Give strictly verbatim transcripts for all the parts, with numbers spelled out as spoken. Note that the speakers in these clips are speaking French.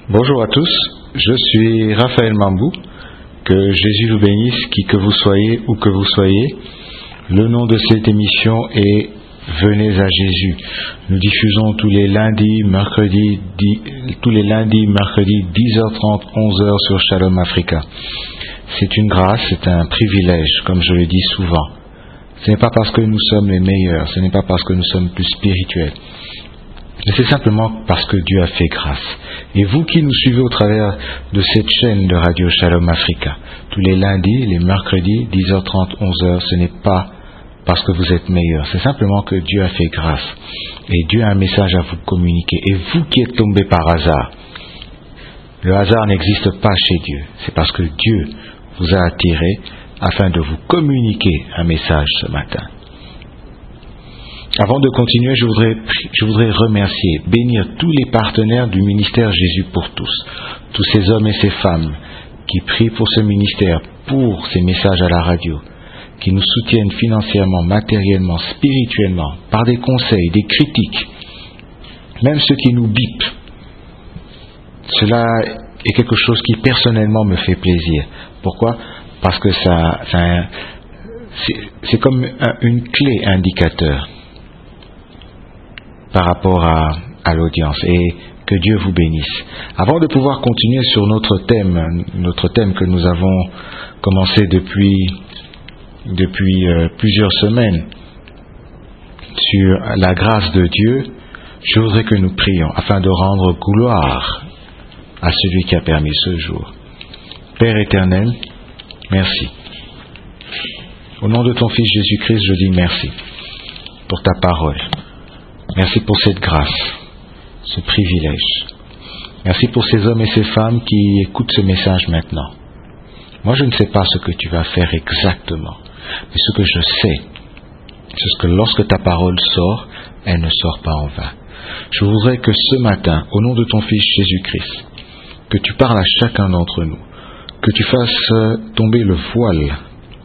Bonjour à tous, je suis Raphaël Mambou, que Jésus vous bénisse, qui que vous soyez, où que vous soyez. Le nom de cette émission est Venez à Jésus. Nous diffusons tous les lundis, mercredis, dix, tous les lundis, mercredis, dix heures trente, onze heures sur Shalom Africa. C'est une grâce, c'est un privilège, comme je le dis souvent. Ce n'est pas parce que nous sommes les meilleurs, ce n'est pas parce que nous sommes plus spirituels. Mais c'est simplement parce que Dieu a fait grâce. Et vous qui nous suivez au travers de cette chaîne de radio Shalom Africa, tous les lundis, les mercredis, dix heures trente, onze heures, ce n'est pas parce que vous êtes meilleurs, c'est simplement que Dieu a fait grâce. Et Dieu a un message à vous communiquer. Et vous qui êtes tombés par hasard, le hasard n'existe pas chez Dieu. C'est parce que Dieu vous a attiré afin de vous communiquer un message ce matin. Avant de continuer, je voudrais, je voudrais remercier, bénir tous les partenaires du ministère Jésus pour tous, tous ces hommes et ces femmes qui prient pour ce ministère, pour ces messages à la radio, qui nous soutiennent financièrement, matériellement, spirituellement, par des conseils, des critiques, même ceux qui nous bipent. Cela est quelque chose qui personnellement me fait plaisir. Pourquoi ? Parce que ça, ça c'est, c'est comme un, une clé indicateur par rapport à, à l'audience, et que Dieu vous bénisse. Avant de pouvoir continuer sur notre thème, notre thème que nous avons commencé depuis, depuis euh, plusieurs semaines, sur la grâce de Dieu, je voudrais que nous prions afin de rendre gloire à celui qui a permis ce jour. Père éternel, merci. Au nom de ton Fils Jésus-Christ, je dis merci pour ta parole. Merci pour cette grâce, ce privilège. Merci pour ces hommes et ces femmes qui écoutent ce message maintenant. Moi, je ne sais pas ce que tu vas faire exactement, mais ce que je sais, c'est que lorsque ta parole sort, elle ne sort pas en vain. Je voudrais que ce matin, au nom de ton Fils Jésus-Christ, que tu parles à chacun d'entre nous, que tu fasses tomber le voile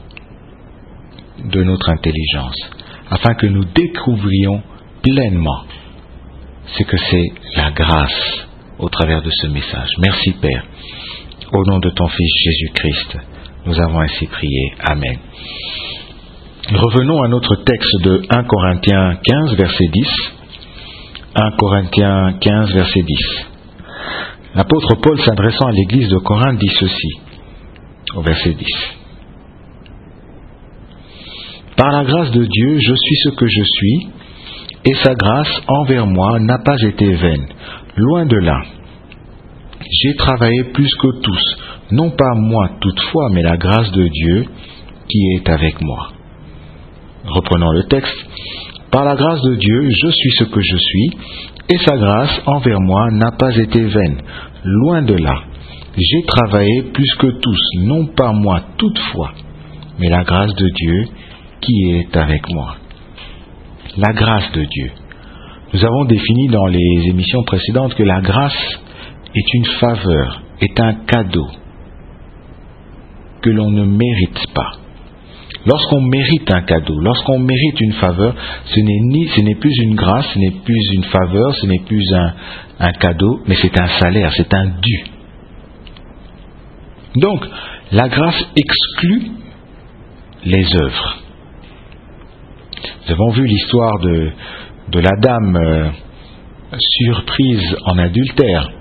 de notre intelligence, afin que nous découvrions pleinement ce que c'est la grâce au travers de ce message. Merci Père. Au nom de ton Fils Jésus-Christ, nous avons ainsi prié. Amen. Revenons à notre texte de un Corinthiens quinze, verset dix. un Corinthiens quinze, verset dix. L'apôtre Paul, s'adressant à l'église de Corinthe, dit ceci, au verset dix. Par la grâce de Dieu, je suis ce que je suis, et sa grâce envers moi n'a pas été vaine. Loin de là. J'ai travaillé plus que tous, non pas moi toutefois, mais la grâce de Dieu qui est avec moi. Reprenons le texte. Par la grâce de Dieu, je suis ce que je suis, et sa grâce envers moi n'a pas été vaine. Loin de là. J'ai travaillé plus que tous, non pas moi toutefois, mais la grâce de Dieu qui est avec moi. La grâce de Dieu. Nous avons défini dans les émissions précédentes que la grâce est une faveur, est un cadeau que l'on ne mérite pas. Lorsqu'on mérite un cadeau, lorsqu'on mérite une faveur, ce n'est ni, ce n'est plus une grâce, ce n'est plus une faveur, ce n'est plus un, un cadeau, mais c'est un salaire, c'est un dû. Donc, la grâce exclut les œuvres. Nous avons vu l'histoire de, de la dame euh, surprise en adultère.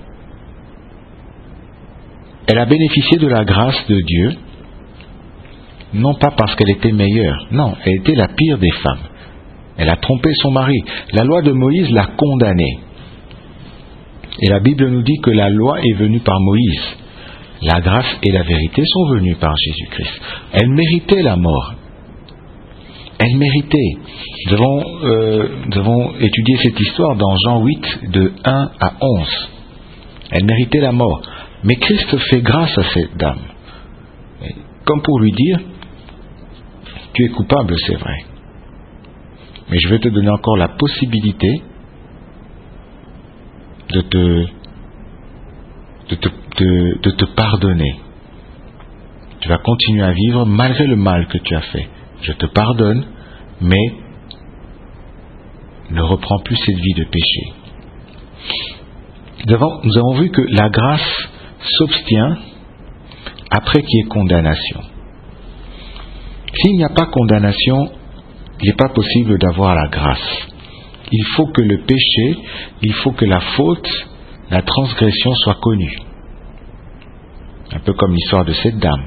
Elle a bénéficié de la grâce de Dieu, non pas parce qu'elle était meilleure, non, elle était la pire des femmes. Elle a trompé son mari. La loi de Moïse l'a condamnée. Et la Bible nous dit que la loi est venue par Moïse. La grâce et la vérité sont venues par Jésus-Christ. Elle méritait la mort. Elle méritait. Nous avons, euh, nous avons étudié cette histoire dans Jean huit, de un à onze. Elle méritait la mort. Mais Christ fait grâce à cette dame. Comme pour lui dire, tu es coupable, c'est vrai. Mais je vais te donner encore la possibilité de te, de te, de, de te pardonner. Tu vas continuer à vivre malgré le mal que tu as fait. Je te pardonne, mais ne reprends plus cette vie de péché. Nous avons, nous avons vu que la grâce s'obtient après qu'il y ait condamnation. S'il n'y a pas condamnation, il n'est pas possible d'avoir la grâce. Il faut que le péché, il faut que la faute, la transgression soit connue. Un peu comme l'histoire de cette dame.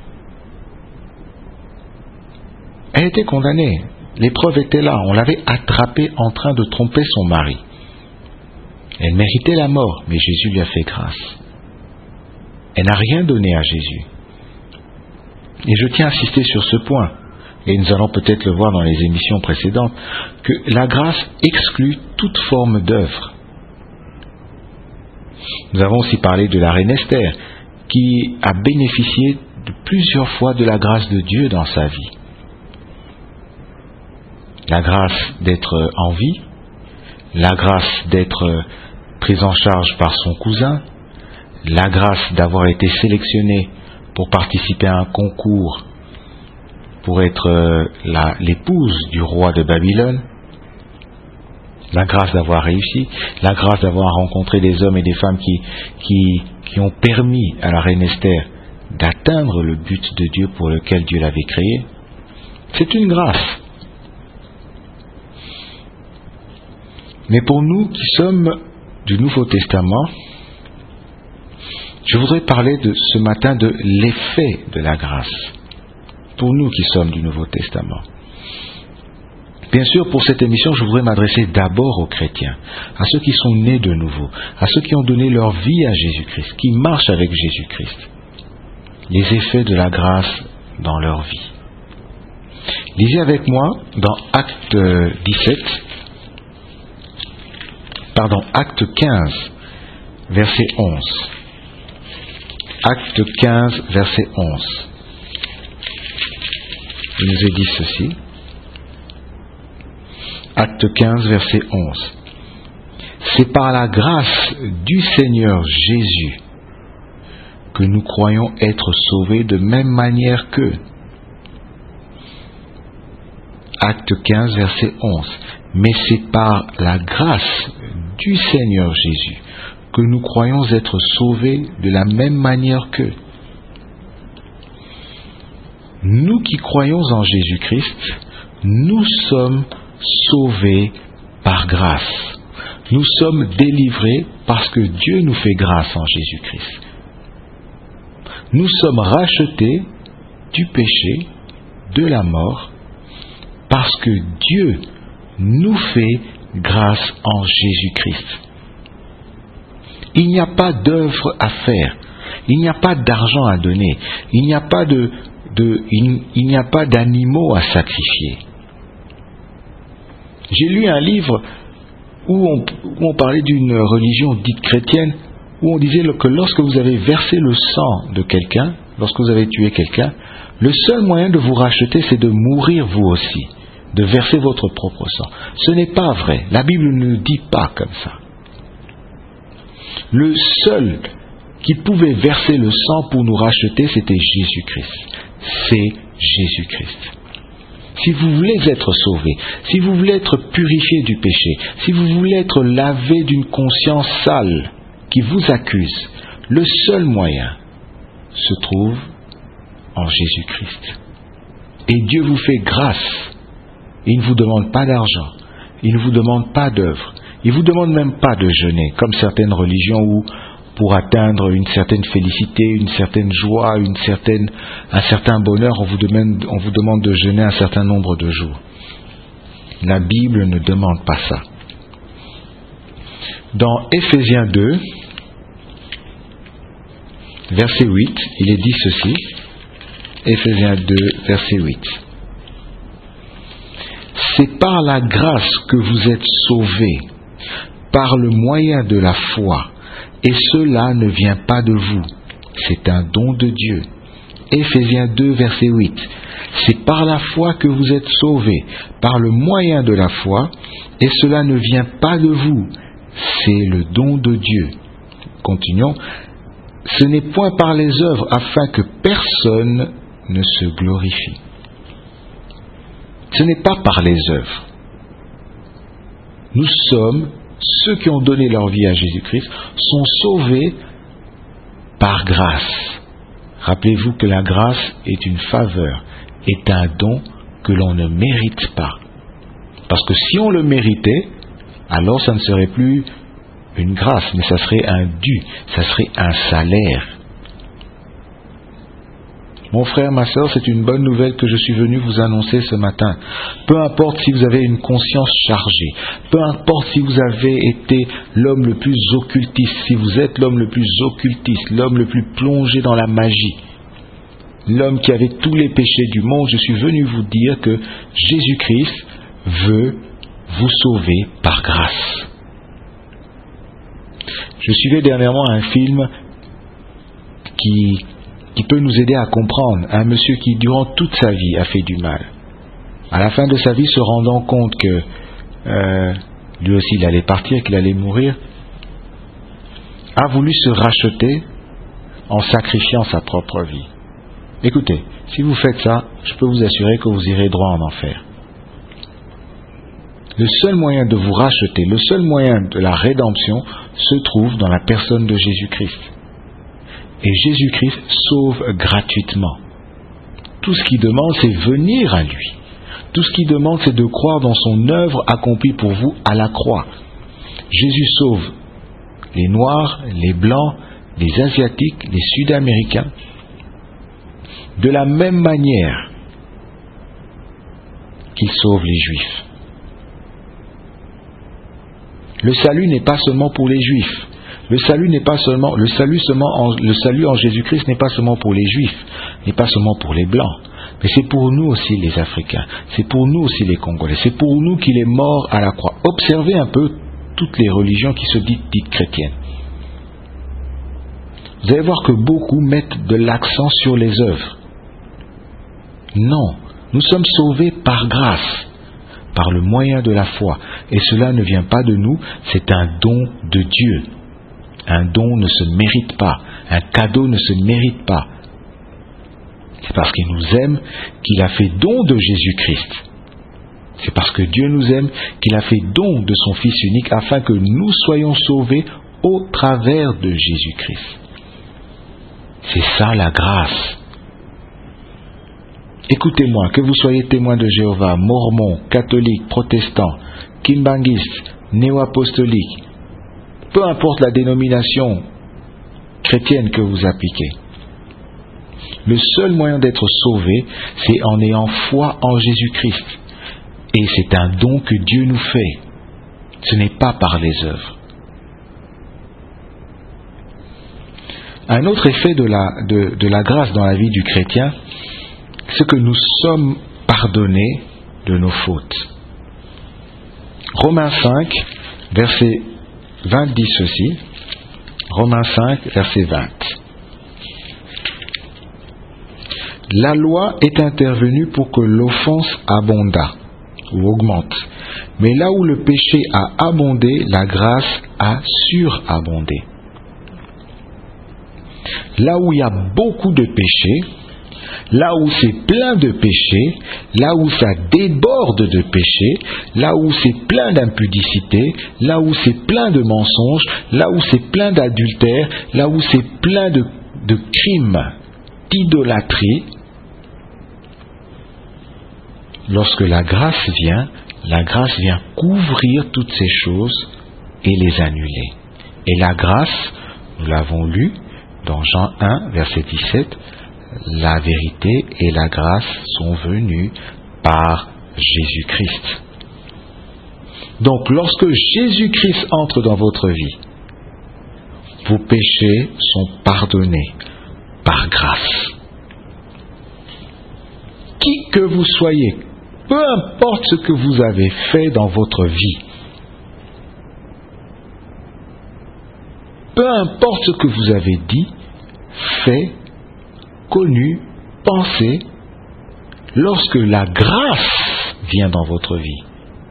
Elle était condamnée. Les preuves étaient là. On l'avait attrapée en train de tromper son mari. Elle méritait la mort, mais Jésus lui a fait grâce. Elle n'a rien donné à Jésus. Et je tiens à insister sur ce point, et nous allons peut-être le voir dans les émissions précédentes, que la grâce exclut toute forme d'œuvre. Nous avons aussi parlé de la reine Esther, qui a bénéficié de plusieurs fois de la grâce de Dieu dans sa vie. La grâce d'être en vie, la grâce d'être prise en charge par son cousin, la grâce d'avoir été sélectionnée pour participer à un concours pour être la, l'épouse du roi de Babylone, la grâce d'avoir réussi, la grâce d'avoir rencontré des hommes et des femmes qui, qui, qui ont permis à la reine Esther d'atteindre le but de Dieu pour lequel Dieu l'avait créé. C'est une grâce. Mais pour nous qui sommes du Nouveau Testament, je voudrais parler de, ce matin de l'effet de la grâce. Pour nous qui sommes du Nouveau Testament. Bien sûr, pour cette émission, je voudrais m'adresser d'abord aux chrétiens, à ceux qui sont nés de nouveau, à ceux qui ont donné leur vie à Jésus-Christ, qui marchent avec Jésus-Christ. Les effets de la grâce dans leur vie. Lisez avec moi dans Acte dix-sept, pardon, Acte quinze, verset onze. Acte quinze, verset onze. Il nous est dit ceci. Acte quinze, verset onze. C'est par la grâce du Seigneur Jésus que nous croyons être sauvés de même manière qu'eux. Acte quinze, verset onze. Mais c'est par la grâce du Seigneur Jésus que nous croyons être sauvés de la même manière qu'eux. Nous qui croyons en Jésus-Christ, nous sommes sauvés par grâce. Nous sommes délivrés parce que Dieu nous fait grâce en Jésus-Christ. Nous sommes rachetés du péché, de la mort, parce que Dieu nous fait grâce en Jésus-Christ. Il n'y a pas d'œuvre à faire, il n'y a pas d'argent à donner, il n'y a pas de, de il, il n'y a pas d'animaux à sacrifier. J'ai lu un livre où on, où on parlait d'une religion dite chrétienne, où on disait que lorsque vous avez versé le sang de quelqu'un, lorsque vous avez tué quelqu'un, le seul moyen de vous racheter, c'est de mourir vous aussi, de verser votre propre sang. Ce n'est pas vrai. La Bible ne dit pas comme ça. Le seul qui pouvait verser le sang pour nous racheter, c'était Jésus-Christ. C'est Jésus-Christ. Si vous voulez être sauvé, si vous voulez être purifié du péché, si vous voulez être lavé d'une conscience sale qui vous accuse, le seul moyen se trouve en Jésus-Christ. Et Dieu vous fait grâce. Il ne vous demande pas d'argent. Il ne vous demande pas d'œuvre. Il ne vous demande même pas de jeûner, comme certaines religions où, pour atteindre une certaine félicité, une certaine joie, une certaine, un certain bonheur, on vous demande, on vous demande de jeûner un certain nombre de jours. La Bible ne demande pas ça. Dans Éphésiens deux, verset huit, il est dit ceci. Éphésiens deux, verset huit. C'est par la grâce que vous êtes sauvés, par le moyen de la foi, et cela ne vient pas de vous, c'est un don de Dieu. Éphésiens deux, verset huit. C'est par la foi que vous êtes sauvés, par le moyen de la foi, et cela ne vient pas de vous, c'est le don de Dieu. Continuons. Ce n'est point par les œuvres afin que personne ne se glorifie. Ce n'est pas par les œuvres. Nous sommes ceux qui ont donné leur vie à Jésus-Christ, sont sauvés par grâce. Rappelez-vous que la grâce est une faveur, est un don que l'on ne mérite pas. Parce que si on le méritait, alors ça ne serait plus une grâce, mais ça serait un dû, ça serait un salaire. Mon frère, ma sœur, c'est une bonne nouvelle que je suis venu vous annoncer ce matin. Peu importe si vous avez une conscience chargée, peu importe si vous avez été l'homme le plus occultiste, si vous êtes l'homme le plus occultiste, l'homme le plus plongé dans la magie, l'homme qui avait tous les péchés du monde, je suis venu vous dire que Jésus-Christ veut vous sauver par grâce. Je suivais dernièrement un film qui... qui peut nous aider à comprendre un monsieur qui, durant toute sa vie, a fait du mal. À la fin de sa vie, se rendant compte que euh, lui aussi, il allait partir, qu'il allait mourir, a voulu se racheter en sacrifiant sa propre vie. Écoutez, si vous faites ça, je peux vous assurer que vous irez droit en enfer. Le seul moyen de vous racheter, le seul moyen de la rédemption se trouve dans la personne de Jésus-Christ. Et Jésus-Christ sauve gratuitement. Tout ce qu'il demande, c'est venir à lui. Tout ce qu'il demande, c'est de croire dans son œuvre accomplie pour vous à la croix. Jésus sauve les Noirs, les Blancs, les Asiatiques, les Sud-Américains, de la même manière qu'il sauve les Juifs. Le salut n'est pas seulement pour les Juifs. Le salut n'est pas seulement le salut seulement en, le salut en Jésus-Christ n'est pas seulement pour les Juifs, n'est pas seulement pour les Blancs, mais c'est pour nous aussi les Africains, c'est pour nous aussi les Congolais, c'est pour nous qu'il est mort à la croix. Observez un peu toutes les religions qui se disent dites chrétiennes. Vous allez voir que beaucoup mettent de l'accent sur les œuvres. Non, nous sommes sauvés par grâce, par le moyen de la foi, et cela ne vient pas de nous, c'est un don de Dieu. Un don ne se mérite pas, un cadeau ne se mérite pas. C'est parce qu'il nous aime qu'il a fait don de Jésus-Christ. C'est parce que Dieu nous aime qu'il a fait don de son Fils unique afin que nous soyons sauvés au travers de Jésus-Christ. C'est ça la grâce. Écoutez-moi, que vous soyez témoin de Jéhovah, mormon, catholique, protestant, kimbanguiste, néo-apostolique, peu importe la dénomination chrétienne que vous appliquez, le seul moyen d'être sauvé, c'est en ayant foi en Jésus-Christ. Et c'est un don que Dieu nous fait. Ce n'est pas par les œuvres. Un autre effet de la, de, de la grâce dans la vie du chrétien, c'est que nous sommes pardonnés de nos fautes. Romains cinq, verset vingt dit ceci. Romains cinq, verset vingt. La loi est intervenue pour que l'offense abondât ou augmente. Mais là où le péché a abondé, la grâce a surabondé. Là où il y a beaucoup de péchés, là où c'est plein de péchés, là où ça déborde de péchés, là où c'est plein d'impudicité, là où c'est plein de mensonges, là où c'est plein d'adultère, là où c'est plein de, de crimes, d'idolâtrie, lorsque la grâce vient, la grâce vient couvrir toutes ces choses et les annuler. Et la grâce, nous l'avons lu dans Jean un, verset dix-sept, la vérité et la grâce sont venues par Jésus-Christ. Donc, lorsque Jésus-Christ entre dans votre vie, vos péchés sont pardonnés par grâce. Qui que vous soyez, peu importe ce que vous avez fait dans votre vie, peu importe ce que vous avez dit, fait, connu, pensé, lorsque la grâce vient dans votre vie,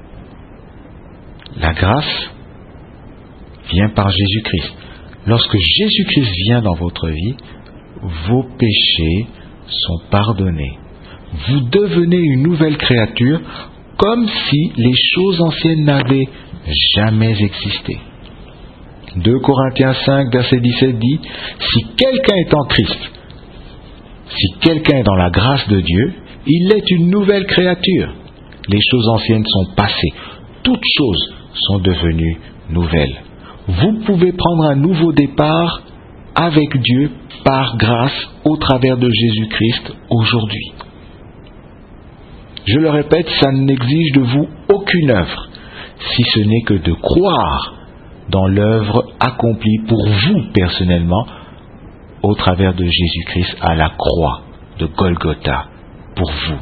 la grâce vient par Jésus-Christ. Lorsque Jésus-Christ vient dans votre vie, vos péchés sont pardonnés. Vous devenez une nouvelle créature comme si les choses anciennes n'avaient jamais existé. deux Corinthiens cinq, verset dix-sept dit, « Si quelqu'un est en Christ, si quelqu'un est dans la grâce de Dieu, il est une nouvelle créature. Les choses anciennes sont passées, toutes choses sont devenues nouvelles. » Vous pouvez prendre un nouveau départ avec Dieu par grâce au travers de Jésus-Christ aujourd'hui. Je le répète, ça n'exige de vous aucune œuvre, si ce n'est que de croire dans l'œuvre accomplie pour vous personnellement au travers de Jésus-Christ à la croix de Golgotha pour vous.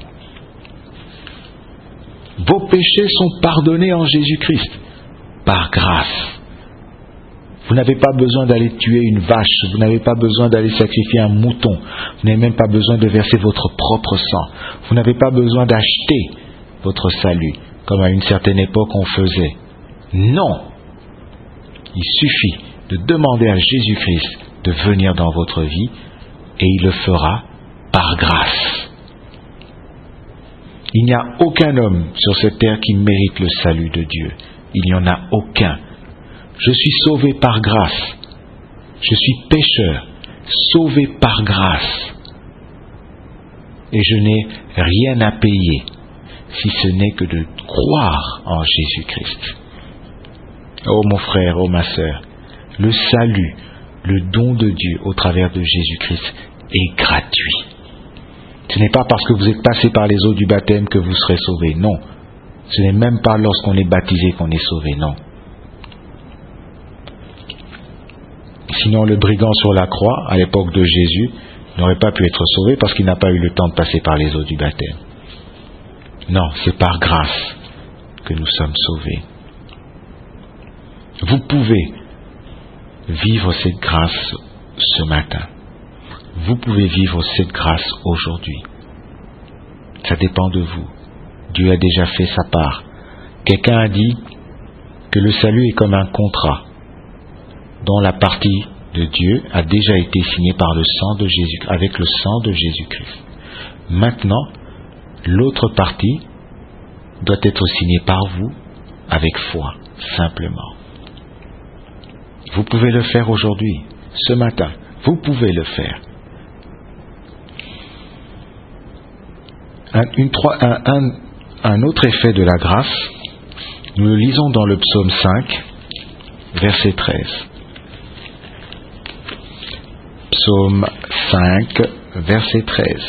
Vos péchés sont pardonnés en Jésus-Christ par grâce. Vous n'avez pas besoin d'aller tuer une vache, vous n'avez pas besoin d'aller sacrifier un mouton, vous n'avez même pas besoin de verser votre propre sang, vous n'avez pas besoin d'acheter votre salut, comme à une certaine époque on faisait. Non! Il suffit de demander à Jésus-Christ de venir dans votre vie et il le fera par grâce. Il n'y a aucun homme sur cette terre qui mérite le salut de Dieu. Il n'y en a aucun. Je suis sauvé par grâce. Je suis pécheur, sauvé par grâce. Et je n'ai rien à payer, si ce n'est que de croire en Jésus-Christ. Oh mon frère, oh ma sœur, le salut, le don de Dieu au travers de Jésus-Christ est gratuit. Ce n'est pas parce que vous êtes passé par les eaux du baptême que vous serez sauvé, non. Ce n'est même pas lorsqu'on est baptisé qu'on est sauvé, non. Sinon, le brigand sur la croix, à l'époque de Jésus, n'aurait pas pu être sauvé parce qu'il n'a pas eu le temps de passer par les eaux du baptême. Non, c'est par grâce que nous sommes sauvés. Vous pouvez vivre cette grâce ce matin. Vous pouvez vivre cette grâce aujourd'hui. Ça dépend de vous. Dieu a déjà fait sa part. Quelqu'un a dit que le salut est comme un contrat dont la partie de Dieu a déjà été signée par le sang de Jésus, avec le sang de Jésus-Christ. Maintenant, l'autre partie doit être signée par vous avec foi, simplement. Vous pouvez le faire aujourd'hui, ce matin. Vous pouvez le faire. Un, une, un, un, un autre effet de la grâce, nous le lisons dans le psaume cinq, verset treize. Psaume cinq, verset treize.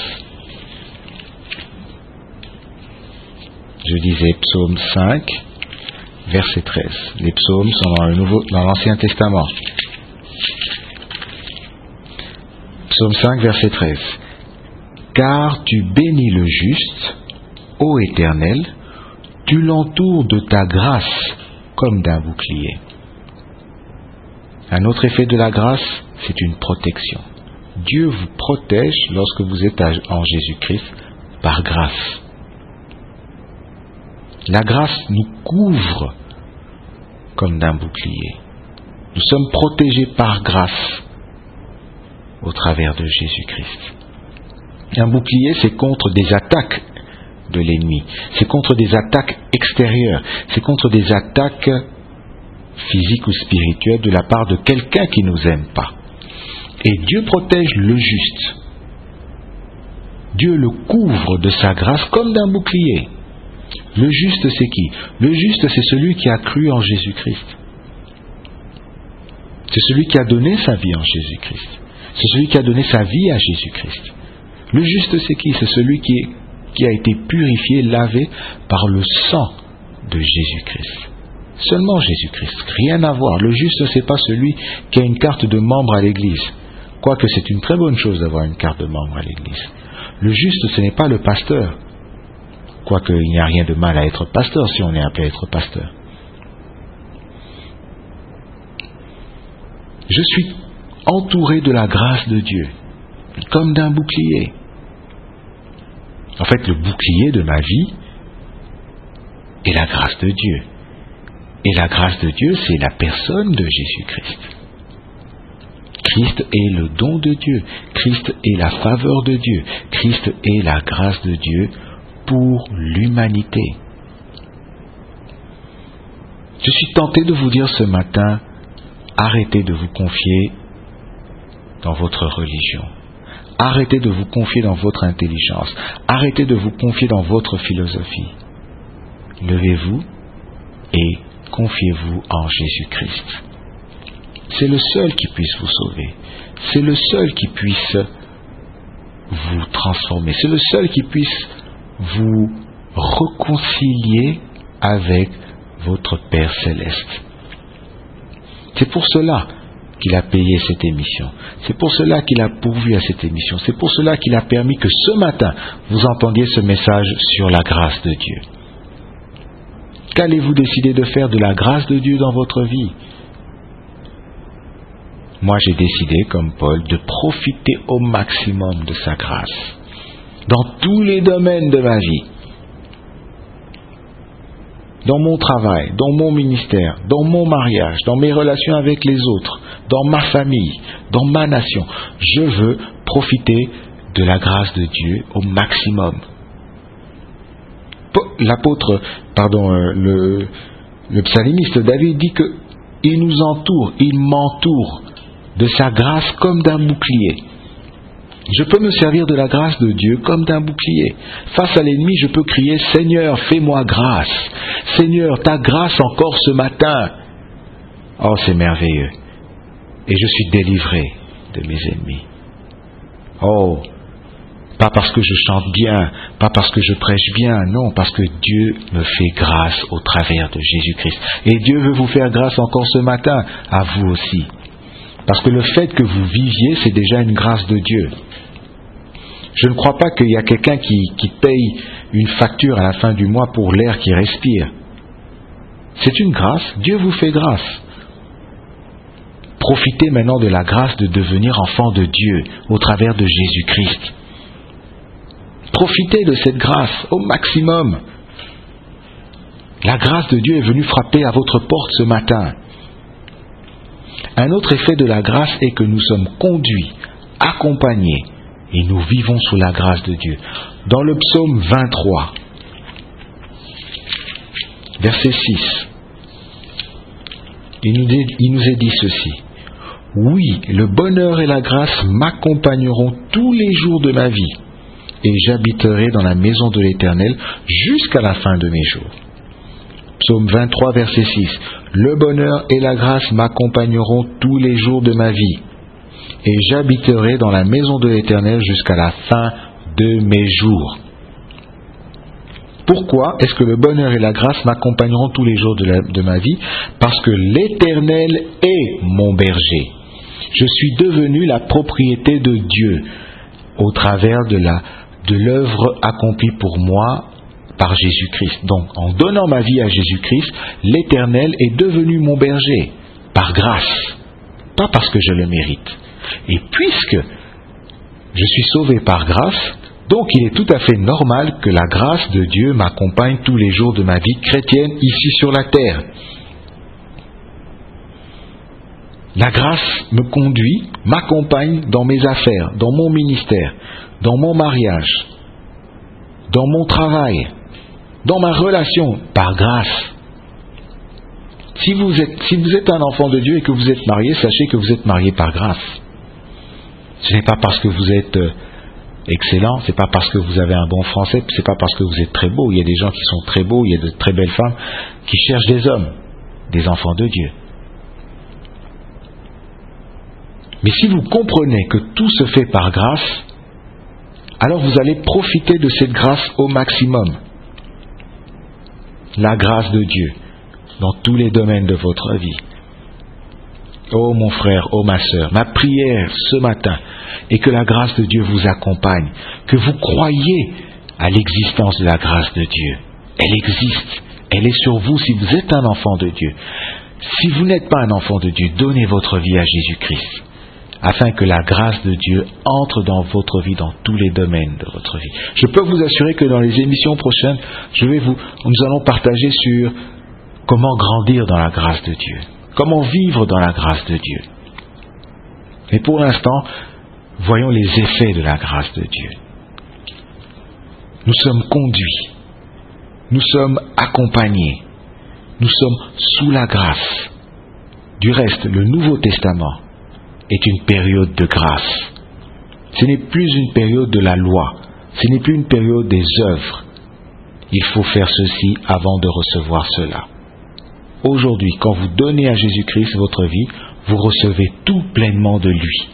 Je disais psaume cinq, verset treize. Les psaumes sont dans, le Nouveau, dans l'Ancien Testament. Psaume cinq, verset treize. Car tu bénis le juste, ô Éternel, tu l'entoures de ta grâce comme d'un bouclier. Un autre effet de la grâce, c'est une protection. Dieu vous protège lorsque vous êtes en Jésus-Christ par grâce. La grâce nous couvre comme d'un bouclier. Nous sommes protégés par grâce au travers de Jésus-Christ. Un bouclier, c'est contre des attaques de l'ennemi. C'est contre des attaques extérieures. C'est contre des attaques physiques ou spirituelles de la part de quelqu'un qui ne nous aime pas. Et Dieu protège le juste. Dieu le couvre de sa grâce comme d'un bouclier. Le juste, c'est qui? Le juste, c'est celui qui a cru en Jésus-Christ. C'est celui qui a donné sa vie en Jésus-Christ. C'est celui qui a donné sa vie à Jésus-Christ. Le juste, c'est qui? C'est celui qui, est, qui a été purifié, lavé par le sang de Jésus-Christ. Seulement Jésus-Christ, rien à voir. Le juste, c'est pas celui qui a une carte de membre à l'Église. Quoique c'est une très bonne chose d'avoir une carte de membre à l'Église. Le juste, ce n'est pas le pasteur. Quoique il n'y a rien de mal à être pasteur si on est appelé à être pasteur. Je suis entouré de la grâce de Dieu, comme d'un bouclier. En fait, le bouclier de ma vie est la grâce de Dieu. Et la grâce de Dieu, c'est la personne de Jésus-Christ. Christ est le don de Dieu. Christ est la faveur de Dieu. Christ est la grâce de Dieu pour l'humanité. Je suis tenté de vous dire ce matin, arrêtez de vous confier dans votre religion. Arrêtez de vous confier dans votre intelligence. Arrêtez de vous confier dans votre philosophie. Levez-vous et confiez-vous en Jésus-Christ. C'est le seul qui puisse vous sauver. C'est le seul qui puisse vous transformer. C'est le seul qui puisse vous réconcilier avec votre Père Céleste. C'est pour cela qu'il a payé cette émission. C'est pour cela qu'il a pourvu à cette émission. C'est pour cela qu'il a permis que ce matin, vous entendiez ce message sur la grâce de Dieu. Qu'allez-vous décider de faire de la grâce de Dieu dans votre vie? Moi, j'ai décidé, comme Paul, de profiter au maximum de sa grâce. Dans tous les domaines de ma vie. Dans mon travail, dans mon ministère, dans mon mariage, dans mes relations avec les autres, dans ma famille, dans ma nation. Je veux profiter de la grâce de Dieu au maximum. L'apôtre, pardon, le, le psalmiste David dit que il nous entoure, il m'entoure de sa grâce comme d'un bouclier. Je peux me servir de la grâce de Dieu comme d'un bouclier. Face à l'ennemi, je peux crier « Seigneur, fais-moi grâce. Seigneur, ta grâce encore ce matin. » Oh, c'est merveilleux. Et je suis délivré de mes ennemis. Oh, pas parce que je chante bien, pas parce que je prêche bien, non, parce que Dieu me fait grâce au travers de Jésus-Christ. Et Dieu veut vous faire grâce encore ce matin, à vous aussi. Parce que le fait que vous viviez, c'est déjà une grâce de Dieu. Je ne crois pas qu'il y a quelqu'un qui, qui paye une facture à la fin du mois pour l'air qu'il respire. C'est une grâce, Dieu vous fait grâce. Profitez maintenant de la grâce de devenir enfant de Dieu au travers de Jésus-Christ. Profitez de cette grâce au maximum. La grâce de Dieu est venue frapper à votre porte ce matin. Un autre effet de la grâce est que nous sommes conduits, accompagnés, et nous vivons sous la grâce de Dieu. Dans le psaume vingt-trois, verset six, il nous est, il nous est dit ceci. « Oui, le bonheur et la grâce m'accompagneront tous les jours de ma vie, et j'habiterai dans la maison de l'Éternel jusqu'à la fin de mes jours. » Psaume vingt-trois, verset six. « Le bonheur et la grâce m'accompagneront tous les jours de ma vie, et j'habiterai dans la maison de l'Éternel jusqu'à la fin de mes jours. » Pourquoi est-ce que le bonheur et la grâce m'accompagneront tous les jours de, la, de ma vie? Parce que l'Éternel est mon berger. Je suis devenu la propriété de Dieu au travers de la, de l'œuvre accomplie pour moi par Jésus-Christ. Donc, en donnant ma vie à Jésus-Christ, l'Éternel est devenu mon berger, par grâce, pas parce que je le mérite. Et puisque je suis sauvé par grâce, donc il est tout à fait normal que la grâce de Dieu m'accompagne tous les jours de ma vie chrétienne ici sur la terre. La grâce me conduit, m'accompagne dans mes affaires, dans mon ministère, dans mon mariage, dans mon travail, dans ma relation, par grâce. Si vous êtes, si vous êtes un enfant de Dieu et que vous êtes marié, sachez que vous êtes marié par grâce. Ce n'est pas parce que vous êtes excellent, c'est pas parce que vous avez un bon français, c'est pas parce que vous êtes très beau. Il y a des gens qui sont très beaux, il y a de très belles femmes qui cherchent des hommes, des enfants de Dieu. Mais si vous comprenez que tout se fait par grâce, alors vous allez profiter de cette grâce au maximum. La grâce de Dieu dans tous les domaines de votre vie. Oh mon frère, oh ma sœur, ma prière ce matin est que la grâce de Dieu vous accompagne, que vous croyez à l'existence de la grâce de Dieu. Elle existe, elle est sur vous si vous êtes un enfant de Dieu. Si vous n'êtes pas un enfant de Dieu, donnez votre vie à Jésus-Christ, afin que la grâce de Dieu entre dans votre vie, dans tous les domaines de votre vie. Je peux vous assurer que dans les émissions prochaines, je vais vous, nous allons partager sur comment grandir dans la grâce de Dieu, comment vivre dans la grâce de Dieu. Mais pour l'instant, voyons les effets de la grâce de Dieu. Nous sommes conduits, nous sommes accompagnés, Nous sommes sous la grâce. Du reste, le Nouveau Testament est une période de grâce. Ce n'est plus une période de la loi. Ce n'est plus une période des œuvres. Il faut faire ceci avant de recevoir cela. Aujourd'hui, quand vous donnez à Jésus-Christ votre vie, vous recevez tout pleinement de lui.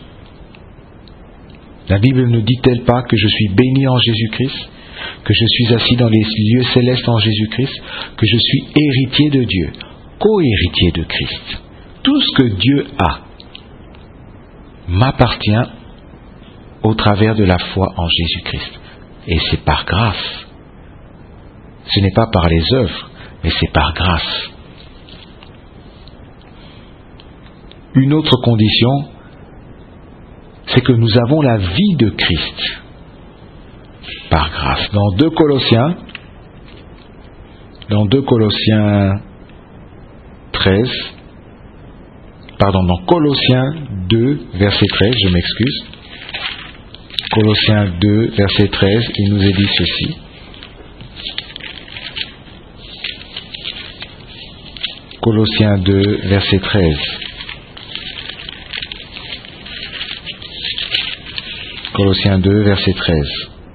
La Bible ne dit-elle pas que je suis béni en Jésus-Christ, que je suis assis dans les lieux célestes en Jésus-Christ, que je suis héritier de Dieu, co-héritier de Christ. Tout ce que Dieu a m'appartient au travers de la foi en Jésus-Christ. Et c'est par grâce. Ce n'est pas par les œuvres, mais c'est par grâce. Une autre condition, c'est que nous avons la vie de Christ par grâce. Dans deux Colossiens, dans deux Colossiens treize, pardon, dans Colossiens deux, verset treize, je m'excuse. Colossiens deux, verset treize, il nous est dit ceci. Colossiens deux, verset treize. Colossiens deux, verset treize.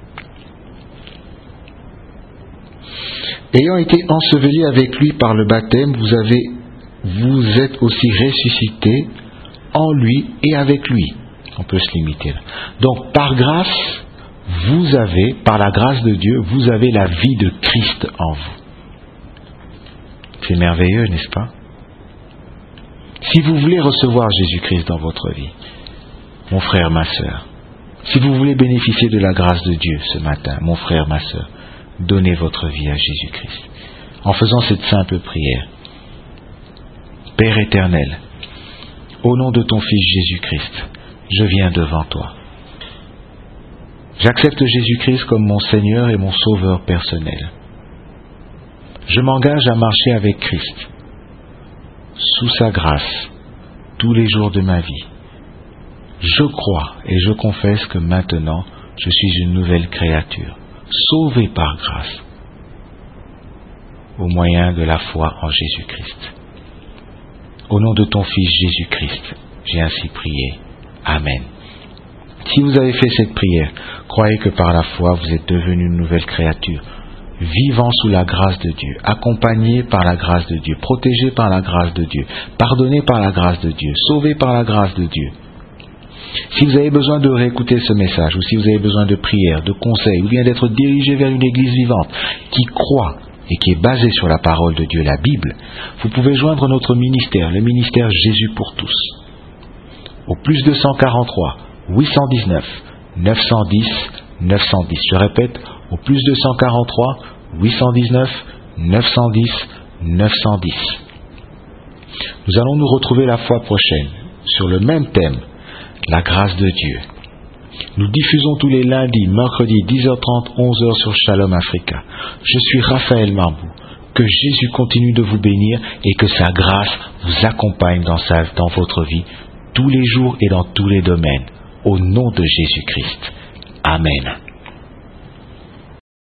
Ayant été ensevelis avec lui par le baptême, vous avez, vous êtes aussi ressuscités en lui et avec lui. On peut se limiter là. Donc, par grâce, vous avez, par la grâce de Dieu, vous avez la vie de Christ en vous. C'est merveilleux, n'est-ce pas? Si vous voulez recevoir Jésus-Christ dans votre vie, mon frère, ma sœur, si vous voulez bénéficier de la grâce de Dieu ce matin, mon frère, ma sœur, donnez votre vie à Jésus-Christ. En faisant cette simple prière. Père éternel, au nom de ton Fils Jésus-Christ, je viens devant toi. J'accepte Jésus-Christ comme mon Seigneur et mon Sauveur personnel. Je m'engage à marcher avec Christ, sous sa grâce, tous les jours de ma vie. Je crois et je confesse que maintenant, je suis une nouvelle créature, sauvée par grâce, au moyen de la foi en Jésus-Christ. Au nom de ton Fils Jésus-Christ, j'ai ainsi prié. Amen. Si vous avez fait cette prière, croyez que par la foi, vous êtes devenu une nouvelle créature, vivant sous la grâce de Dieu, accompagné par la grâce de Dieu, protégé par la grâce de Dieu, pardonné par la grâce de Dieu, sauvé par la grâce de Dieu. Si vous avez besoin de réécouter ce message, ou si vous avez besoin de prières, de conseils, ou bien d'être dirigé vers une église vivante qui croit et qui est basée sur la parole de Dieu, la Bible, vous pouvez joindre notre ministère, le ministère Jésus pour tous, au plus deux cent quarante-trois, huit cent dix-neuf, neuf cent dix, neuf cent dix. Je répète, au plus deux cent quarante-trois, huit cent dix-neuf, neuf cent dix, neuf cent dix. Nous allons nous retrouver la fois prochaine sur le même thème, la grâce de Dieu. Nous diffusons tous les lundis, mercredis, dix heures trente, onze heures sur Shalom Africa. Je suis Raphaël Marbou. Que Jésus continue de vous bénir et que sa grâce vous accompagne dans, sa, dans votre vie tous les jours et dans tous les domaines. Au nom de Jésus-Christ. Amen.